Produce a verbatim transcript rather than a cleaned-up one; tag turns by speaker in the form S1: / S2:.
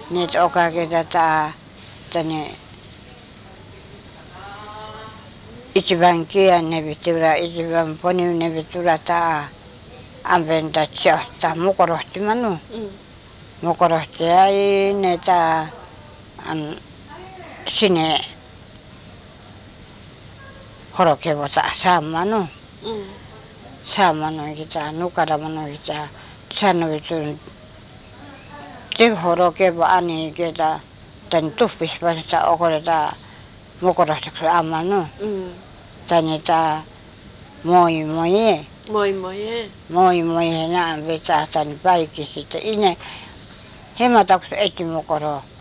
S1: Nyt okage tätä tänne ichiban kiannevitura ichiban poninevitura ta ambenta chasta mukorohti manu mukorohti ai neta an sine horokevota samanu samanu kita nukara manu kita sanuvitun te horokeva ani kita tan tufis basta okoreta mukorohti amanu tanita moi moi
S2: moi moi
S1: moi moi na beta tan paikisita ine hematakus etimukoro